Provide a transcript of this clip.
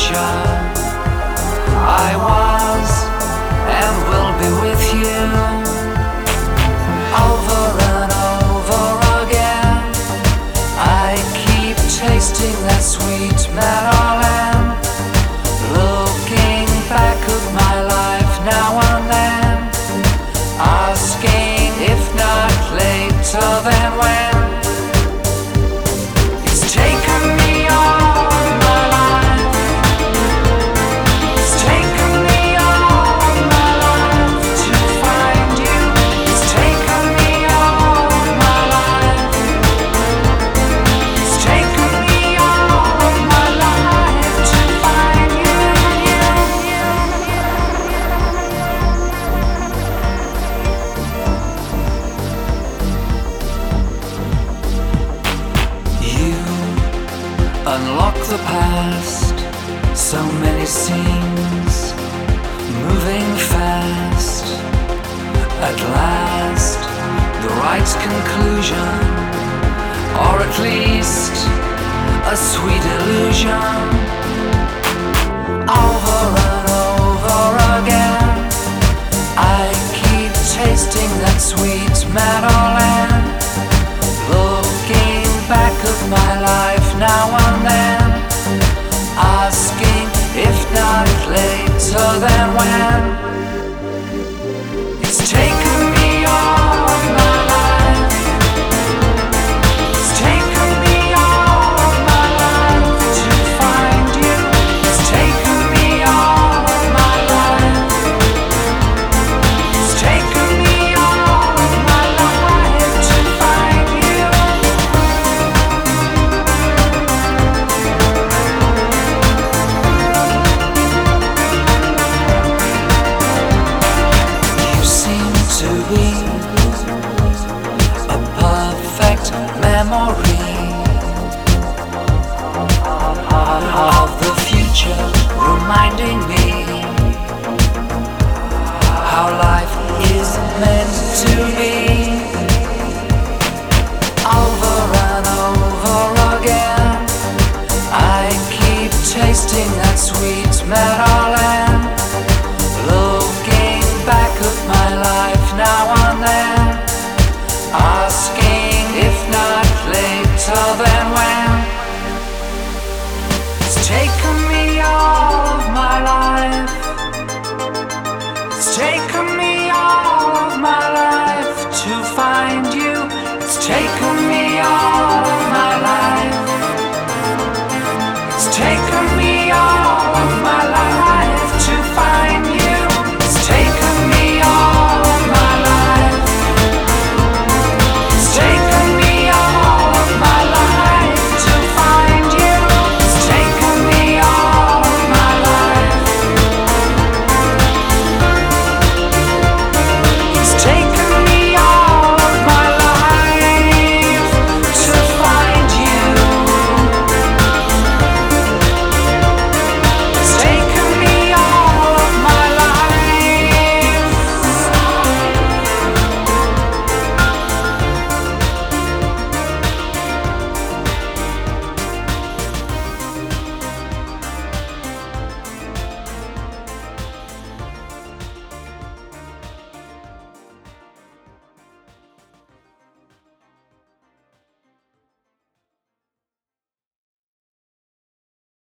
future. I was and will be with you over and over again. I keep tasting that sweet Maryland, looking back at my life now and then, asking if not later then when. It's taken me all my life. It's taken me all my life to find you. It's taken me all my life. It's taken me all my life to find you. You unlock the past, so many scenes, moving fast. At last, the right conclusion, or at least a sweet illusion. Over and over again, I keep tasting that sweet Maryland, looking back at my life now and then, asking if not later then when. It's taken me all my life. It's taken me all my life to find you. It's taken me all my life. It's taken me all my life to find you. You seem to be a perfect memory of the future, reminding me how life is meant to be. Over and over again, I keep tasting that sweet Maryland, looking back at my life now and then, asking if not later then when. It's taken me all of my life. It's taken